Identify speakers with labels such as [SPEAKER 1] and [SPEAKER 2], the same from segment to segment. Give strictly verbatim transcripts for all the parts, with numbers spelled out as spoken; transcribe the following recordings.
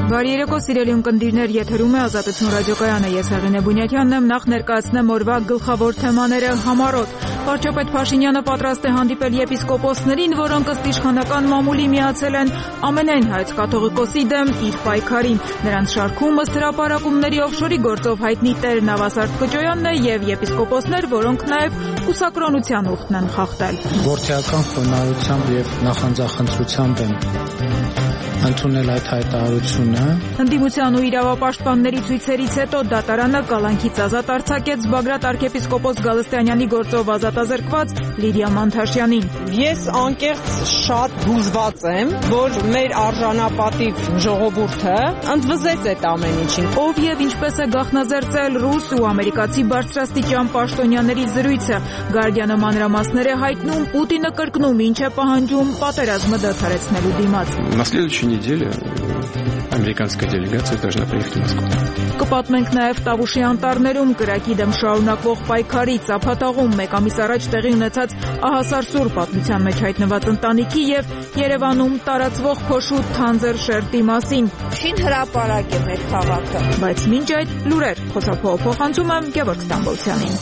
[SPEAKER 1] Բարի երեկո, սիրելի ունկնդիրներ, եթերում է Ազատություն ռադիոկայանը, ես Հեղինե Բունյաթյանն եմ, նախ ներկայացնեմ օրվա գլխավոր թեմաները համառոտ։ Վարչապետ Փաշինյանը պատրաստ է հանդիպել եպիսկոպոսներին, որոնք ըստ իշխանական մամուլի միացել են ամենայն հայոց կաթողիկոսի դեմ իր պայքարին։ Նրանց շարքում ըստ հրապարակումների օֆշորի գործով հայտնի Տեր Նավասարդ Կճոյանն է եւ եպիսկոպոսներ, որոնք նաեւ կուսակրոնության ուխտն են խախտել։
[SPEAKER 2] Գործիական խոնարհությամբ եւ նախանձախնդրությամբ են ընդունել այդ հայտարարությունը։
[SPEAKER 1] Ընդդիմության ու իրավապաշտպանների ցույցերից հետո դատարանը կալանքից ազատ արձակեց Բագրատ arczepiskopos Գալստյանյանի գործով ազատազրկված Լիդիա Մանթաշյանին։
[SPEAKER 3] Ես անկեղծ շատ հուզված եմ, որ մեր արժանապատիվ ժողովուրդը ընդվզեց այդ ամեն ինչին։
[SPEAKER 1] Ով եւ ինչպես է գաղտնազերծել ռուս ու ամերիկացի բարձրաստիճան պաշտոնյաների զրույցը, Գարդիանը մանրամասներ է հայտնում, Պուտինը կրկնում ինչ է պահանջում պատերազմը դադարեցնելու դիմաց։
[SPEAKER 4] На следующей неделе американская делегация должна приехать в Москву.
[SPEAKER 1] Կպատմենք նաև Տավուշի անտառներում կրակի դեմ շարունակվող պայքարի ծափաթաղում մեկ ամիս առաջ տեղի ունեցած ահասարսուր պատմության մեջ հայտնված ընտանիքի եւ Երևանում տարածվող փոշու թանձր շերտի մասին։
[SPEAKER 5] Շին հրապարակ է մեր քաղաքը։
[SPEAKER 1] Բայց մինչ այդ լուրեր խոսափողը փոխանցում եմ Գևորգ Ստամբոլցյանին։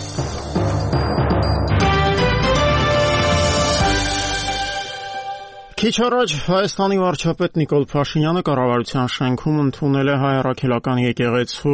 [SPEAKER 6] Քիչ առաջ Հայաստանի վարչապետ Նիկոլ Փաշինյանը կառավարության շենքում ընդունել է հայ առաքելական եկեղեցու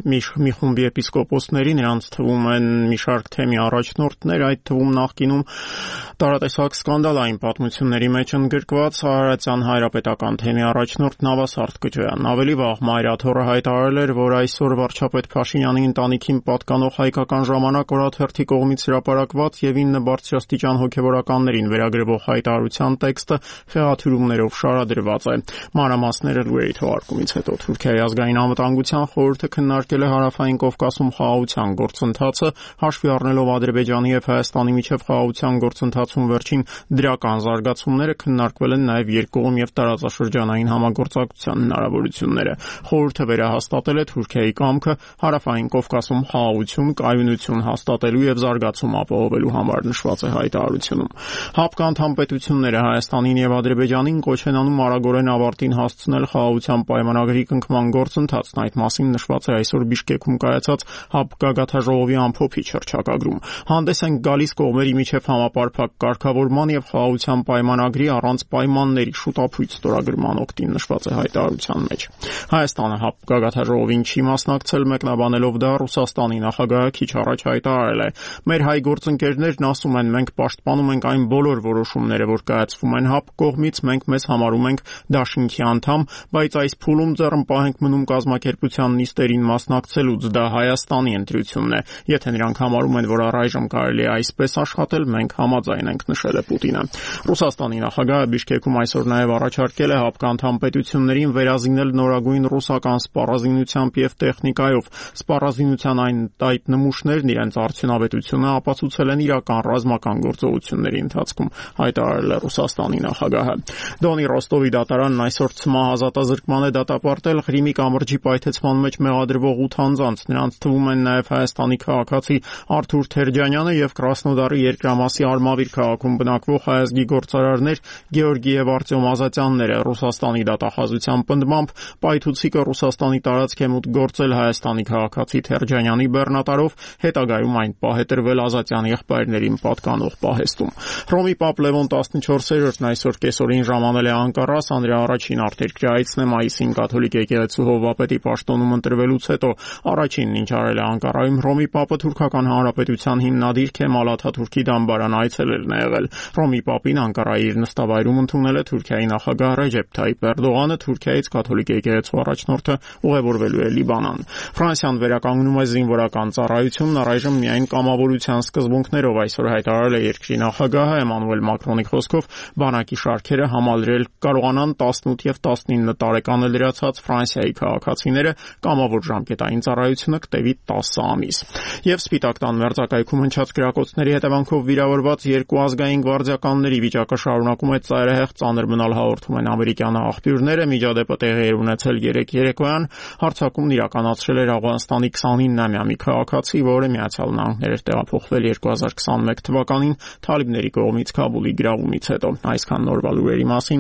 [SPEAKER 6] մի խումբ եպիսկոպոսների, նրանց թվում են մի շարք թեմի առաջնորդներ, այդ թվում նախկինում տարատեսակ սկանդալային պատմությունների մեջ ընդգրկված Արարատյան հայրապետական թեմի առաջնորդ Նավասարդ Կճոյանն։ Ավելի վաղ Մայրաթոռը հայտարարել էր, որ այսօր վարչապետ Փաշինյանի ընտանիքին պատկանող հայկական ժամանակ օրաթերթի կողմից հրապարակված եւ ինը բարձրաստիճան հոգեվորականներին վերագրվող հայտարարության տեքստը խեղաթյուրումներով շարադրված է։ Մանրամասները լուրերի թողարկումից հետո Թուրքիայի ազգային անվտանգության խորհուրդը քննարկել է Հարավային Կովկասում խաղաղության գործընթացը, հաշվի առնելով Ադրբեջանի եւ Հայաստանի միջև խաղաղության գործընթացում վերջին դրական զարգացումները, քննարկվել են նաեւ երկկողմ եւ տարածաշրջանային համագործակցության հնարավորությունները։ Խորհուրդը վերահաստատել է Թուրքիայի կամքը Հարավային Կովկասում խաղաղություն, կայունություն հաստատելու եւ զարգացում ապահովելու համար նշված է հայտարարությունում։ Հապկանդամ պետությունները Հայաստանին եւ Ադրբեջանին կոչ են անում արագորեն ավարտին հասցնել խաղաղության պայմանագրի կնքման գործընթացն։ Այդ մասին նշված է այսօր Բիշկեքում կայացած ՀԱՊԿ գագաթաժողովի ամփոփիչ հռչակագրում։ Հանդես են գալիս կողմերի միջև համապարփակ կարգավորման եւ խաղաղության պայմանագրի առանց պայմանների շուտապույտ ստորագրման օգտին, նշված է հայտարարության մեջ։ Հայաստանը ՀԱՊԿ գագաթաժողովին չի մասնակցել, մեկնաբանելով դա Ռուսաստանի նախագահը քիչ առաջ հայտարարել է. «Մեր հայ գործընկերներն ասում են, մենք պաշտպանում ենք այն բոլոր որոշումները, որ կայացվում են ՀԱՊԿ կողմից, մենք մեզ համարում ենք դաշինքի անդամ, բայց այս փուլում ձեռնպահ ենք մնում կազմակերպության նիստերին մասնակցելուց, դա Հայաստանի ընտրությունն է։ Եթե նրանք համարում են, որ առայժմ կարելի է այսպես աշխատել, մենք համաձայն ենք», նշել է Պուտինը։ Ռուսաստանի նախագահը Բիշկեքում այսօր նաև առաջարկել է ՀԱՊԿ անդամ պետություններին վերազինել նորագույն ռուսական սպառազինությամբ եւ տեխնիկայով։ Սպառազինության այն այդ նմուշներն իրենց արդյունավետությունը ապացուցել են իրական ռազմական գործողությունների ընթացքում, հայտարարել է Ռուսաստանի նախագահը։ Դոնի Ռոստովի դատարանն այսօր ցմահ ազատազրկման է դատապարտել Ղրիմի կամրջի պայթեցման մեջ մեղադրվող ութ անձանց։ Նրանց թվում են նաև Հայաստանի քաղաքացի Արթուր Թերջանյանը եւ Կրասնոդարի երկրամասի Արմավիր քաղաքում բնակվող հայազգի գործարարներ Գեորգի եւ Արտյոմ Ազատյանները։ Ռուսաստանի դատախազության պնդմամբ պայթուցիկը Ռուսաստանի տարածք է մուտք գործել Հայաստանի քաղաքացի Թերջանյանի բեռնատարով, հետագայում այն պահ է տրվել Ազատյանի եղբայրներին պատկանող պահեստում։ Հռոմի Պապ Լևոն տասնչորսերորդն այսօր կեսօրին ժամանել է Անկարա, Սանդրա առաջին արտերկրայցն է մայիսին կաթոլիկ եկեղեցու հովվապետի պաշտոնում ընտրվելուց հետո։ Առաջինն ինչ արել է Անկարայում Հռոմի Պապը Թուրքական Հանրապետության հիմնադիր Քեմալ Աթաթուրքի դամբարան այցելելն է եղել։ Հռոմի Պապին Անկարայի իր նստավայրում ընդունել է Թուրքիայի նախագահ Ռեջեփ Թայիպ Էրդողանը, Թուրքիայից կաթոլիկ եկեղեցու առաջնորդը ուղևորվելու է Լիբանան։ Ֆրանսիան վերականգնում է զինվորական ծառայությունն առայժմ միայն կամավորության սկզբունքներով, այսօր հայտարարել է երկրի նախագահը Էմանուել Մակրոնի խոսքով բանակի շարքերը համալրել կարողանան տասնութ եւ տասնինը տարեկան լրացած Ֆրանսիայի քաղաքացիները, կամավոր ժամկետային ծառայությունը կտևի տասը ամիս։ Եվ Սպիտակ տան մերձակայքում հնչած կրակոցների հետևանքով վիրավորված երկու ազգային գվարդիականների վիճակը շարունակում է ծայրահեղ ծանր մնալ, հաղորդում են ամերիկյան աղբյուրները։ Միջադեպը տեղի է ունեցել երեկ երեկոյան։ Հարձակումն իրականացրել էր Աֆղանստանի քսանիննամյա մի քաղաքացի, որը Միացյալ Նահանգներ էր տեղափոխվել երկու հազար քսանմեկ թվականին թալիբների կողմից Քաբուլի գրավումից հետո։ Այսքան նորվա լուրերի մասին